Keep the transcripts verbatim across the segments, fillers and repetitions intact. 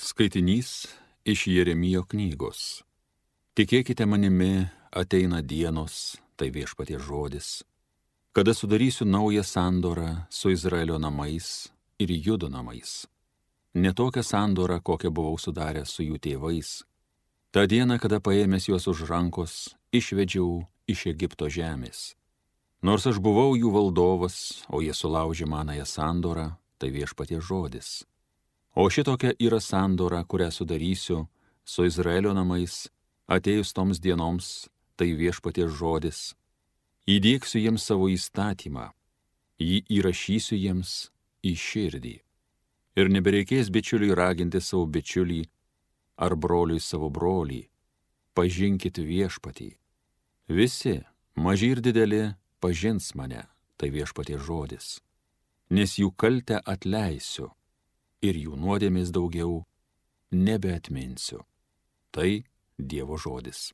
Skaitinys iš Jeremijo knygos. Tikėkite manimi, ateina dienos, tai Viešpaties žodis, kada sudarysiu naują sandorą su Izraelio namais ir Judo namais. Ne tokią sandorą, kokią buvau sudaręs su jų tėvais. Ta diena, kada paėmęs juos už rankos, išvedžiau iš Egipto žemės. Nors aš buvau jų valdovas, o jie sulaužė manąją sandorą, tai Viešpaties žodis. O šitokia yra sandora, kurią sudarysiu su Izraelio namais, atėjus toms dienoms, tai Viešpaties žodis. Įdėksiu jiems savo įstatymą, jį įrašysiu jiems į širdį. Ir nebereikės bičiuliui raginti savo bičiulį ar broliui savo brolį. Pažinkit Viešpatį. Visi, maži ir dideli, pažins mane, tai Viešpaties žodis. Nes jų kaltę atleisiu ir jų nuodėmės daugiau nebeatminsiu. Tai Dievo žodis.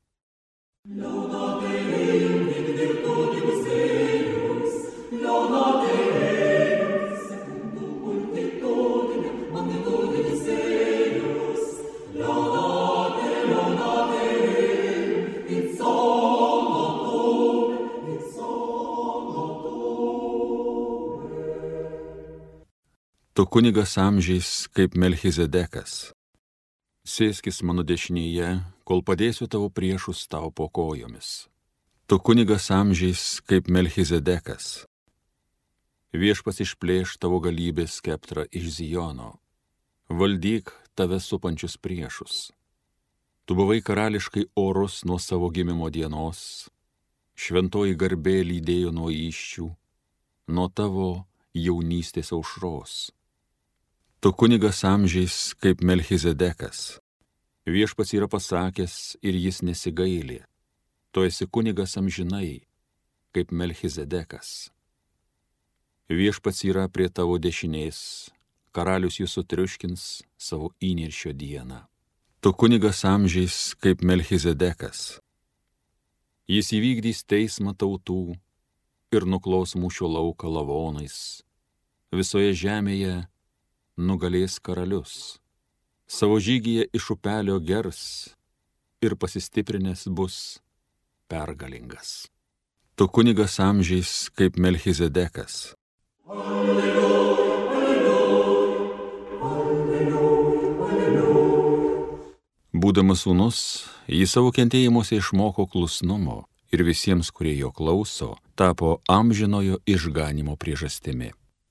Tu kunigas amžiais kaip Melchizedekas. Sėskis mano dešinėje, kol padėsiu tavo priešus tau po kojomis. Tu kunigas amžiais kaip Melchizedekas. Viešpats išplėš tavo galybės skeptrą iš Zijono. Valdyk tave supančius priešus. Tu buvai karališkai orus nuo savo gimimo dienos. Šventoji garbė lydėjo nuo įsčių, nuo tavo jaunystės aušros. Tu kunigas amžiais kaip Melchizedekas. Viešpats yra pasakęs ir jis nesigaili. Tu esi kunigas amžinai, kaip Melchizedekas. Viešpats yra prie tavo dešinės, karalius jūs sutriuškins savo įniršio dieną. Tu kunigas amžiais kaip Melchizedekas. Jis įvykdys teismą tautų ir nuklos mūšio lauką lavonais. Visoje žemėje nugalės karalius. Savo žygyje iš upelio gers ir pasistiprinęs bus pergalingas. Tu kunigas amžiais kaip Melchizedekas. Alleluja, alleluja, alleluja, alleluja. Būdamas sūnus, jis savo kentėjimuose išmoko klusnumo ir visiems, kurie jo klauso, tapo amžinojo išganimo priežastimi.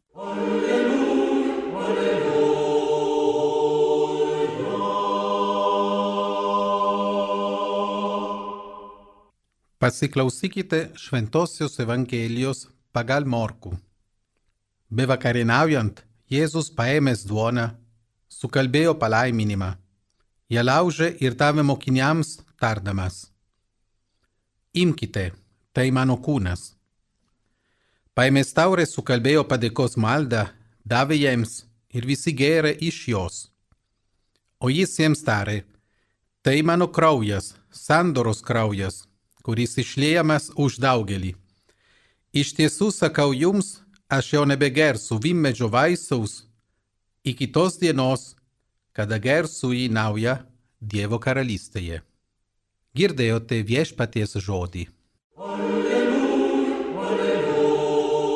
Pasiklausykite Šventosios Evangelijos pagal Morkų. Bevakarieniaujant, Jėzus paėmęs duoną, sukalbėjo palaiminimą. Ją laužė ir davė mokiniams, tardamas: Imkite, tai mano kūnas. Paėmęs taurę sukalbėjo padėkos maldą, davė jiems ir visi gėrė iš jos. O jis jiems tarė: Tai mano kraujas, sandoros kraujas, kuris išliejamas už daugelį. Iš tiesų sakau jums, aš jau nebegersiu vynmedžio vaisiaus iki tos dienos, kada gersiu į naują Dievo karalystėje. Girdėjote Viešpaties žodį. Alleluja, alleluja.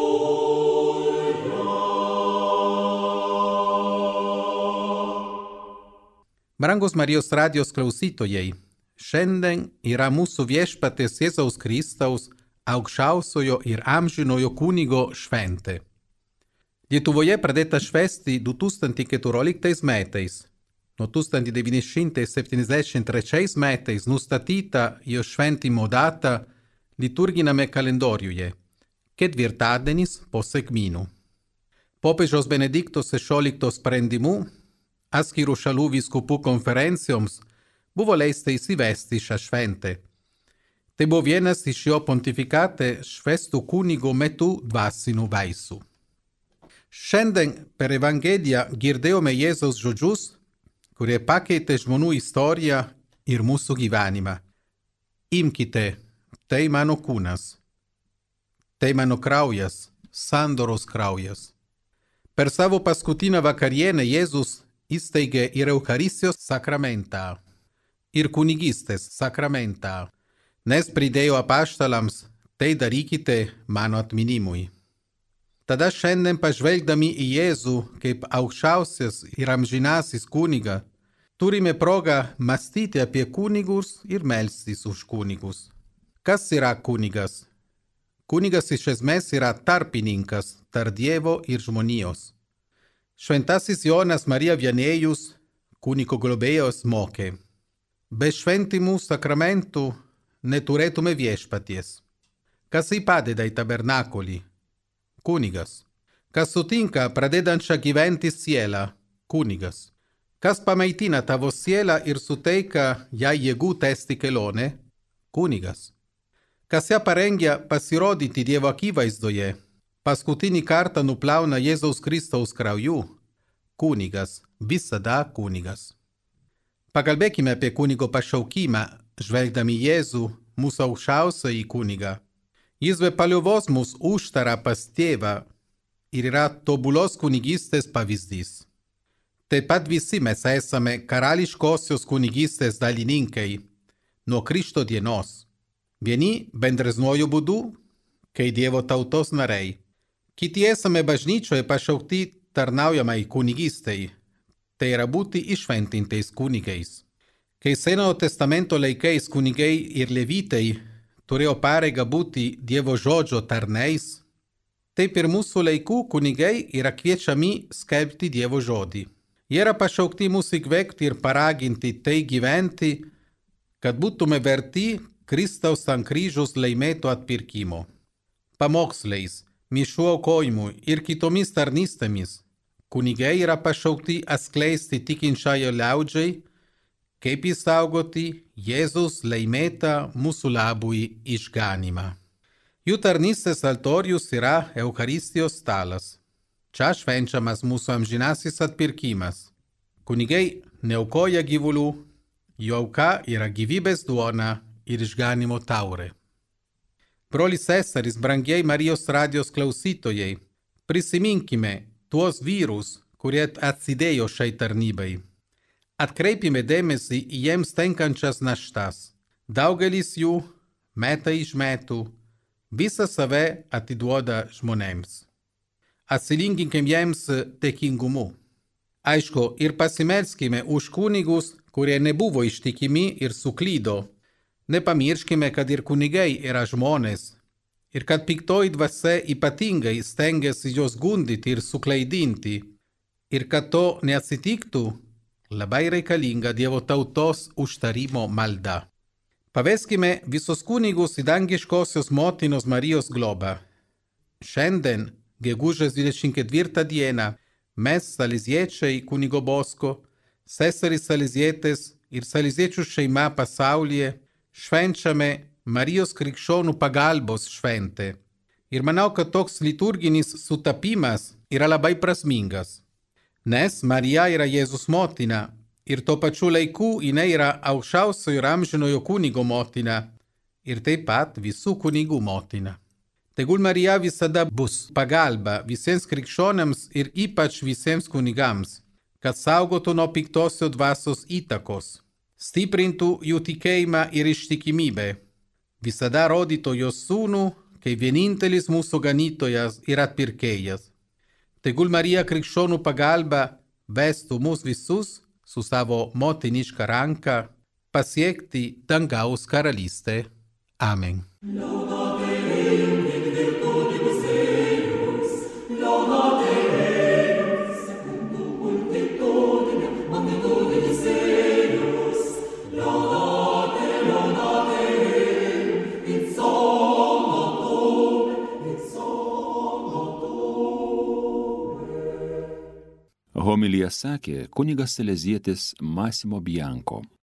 Brangūs Marijos radijos klausytojai, šiandien yra mūsų Viešpaties Jėzaus Kristaus aukščiausiojo ir amžinojo kunigo šventė. Lietuvoje pradėta švęsti du tūkstančiai keturioliktais metais. Nuo tūkstantis devyni šimtai septyniasdešimt trečiais metais nustatyta jo šventimo data liturginame kalendoriuje – ketvirtadienis po sekminių. Popiežiaus Benedikto šešiolikto sprendimu atskirų šalių vyskupų konferencijoms buvo leista įsivesti šią šventę. Tai buvo vienas iš jo pontifikate švęstų kunigo metu dvasinių vaisių. Šiandien per Evangeliją girdėjome Jėzaus žodžius, kurie pakeitė žmonių istoriją ir mūsų gyvenimą. Imkite, tai mano kūnas. Tai mano kraujas, sandoros kraujas. Per savo paskutinę vakarienę Jėzus įsteigė ir Eucharistijos sakramentą, ir kunigystės sakramentą, nes pridėjo apaštalams, tai darykite mano atminimui. Tada šiandien pažvelgdami į Jėzų kaip aukščiausias ir amžinasis kunigą, turime progą mąstyti apie kunigus ir melstis už kunigus. Kas yra kunigas? Kunigas iš esmės yra tarpininkas tarp Dievo ir žmonijos. Šventasis Jonas Marija Viannėjus, kunigo globėjos, mokė: be šventimų sakramentų neturėtume viešpaties. Kas jį padeda į tabernakulį? Kunigas. Kas sutinka pradedančią gyventi sielą? Kunigas. Kas pamaitina tavo sielą ir suteikia jai jėgų tęsti kelionę? Kunigas. Kas ją parengia pasirodyti Dievo akivaizdoje, paskutinį kartą nuplauna Jėzaus Kristaus krauju? Kunigas, visada kunigas. Pakalbėkime apie kunigo pašaukimą, žvelgdami Jėzų, mūsų aukščiausiąjį kunigą. Jis be paliovos mus užtara pas tėvą ir yra tobulos kunigystės pavyzdys. Taip pat visi mes esame karališkosios kunigystės dalininkai nuo Krikšto dienos. Vieni bendresnuoju būdu, kai Dievo tautos nariai. Kiti esame bažnyčioje pašaukti tarnaujamai kunigystei, tai yra būti iššventintais kunigais. Kai Senojo testamento laikais kunigai ir levitai turėjo pareigą būti Dievo žodžio tarnais, taip ir mūsų laikų kunigai yra kviečiami skelbti Dievo žodį. Jie yra pašaukti mus įkvėpti ir paraginti tai gyventi, kad būtume verti Kristaus ant kryžiaus laimėto atpirkimo. Pamokslais, mišių aukojimu ir kitomis tarnystėmis kunigai yra pašaukti atskleisti tikinčiąją liaudžiai, kaip išsaugoti Jėzaus laimėtą mūsų labui išganymą. Jų tarnystės altorius yra Eucharistijos stalas. Čia švenčiamas mūsų amžinasis atpirkimas. Kunigai neaukoja gyvulių, jų auka yra gyvybės duona ir išganimo taurė. Broliai seserys, brangiai Marijos radijos klausytojai, prisiminkime tuos vyrus, kurie atsidėjo šiai tarnybai. Atkreipime dėmesį į jiems tenkančias naštas. Daugelis jų, metai iš metų, visą save atiduoda žmonėms. Atsilyginkim jiems dėkingumu. Aišku, ir pasimelskime už kunigus, kurie nebuvo ištikimi ir suklydo. Nepamirškime, kad ir kunigai yra žmonės ir kad piktoji dvasia ypatingai stengiasi juos gundyti ir suklaidinti. Ir kad to neatsitiktų, labai reikalinga Dievo tautos užtarimo malda. Paveskime visus kunigus į dangiškosios motinos Marijos globą. Šiandien, gegužės dvidešimt ketvirtą dieną, mes, saleziečiai kunigo Bosko, seserys salezietės ir saleziečių šeima pasaulyje, švenčiame Marijos krikščionų pagalbos šventę. Ir manau, kad toks liturginis sutapimas yra labai prasmingas. Nes Marija yra Jėzus motina ir tuo pačiu laiku jinai yra aukščiausiojo ir amžinojo kunigo motina ir taip pat visų kunigų motina. Tegul Marija visada bus pagalba visiems krikščionėms ir ypač visiems kunigams, kad saugotų nuo piktosios dvasios įtakos, stiprintų jų tikėjimą ir ištikimybę, visada rodytų jos sūnų, kaip vienintelis mūsų ganytojas ir atpirkėjas. Tegul Marija krikščionų pagalba vestų mus visus su savo motiniška ranka pasiekti dangaus karalystę. Amen. Homiliją sakė kunigas salezietis Massimo Bianco.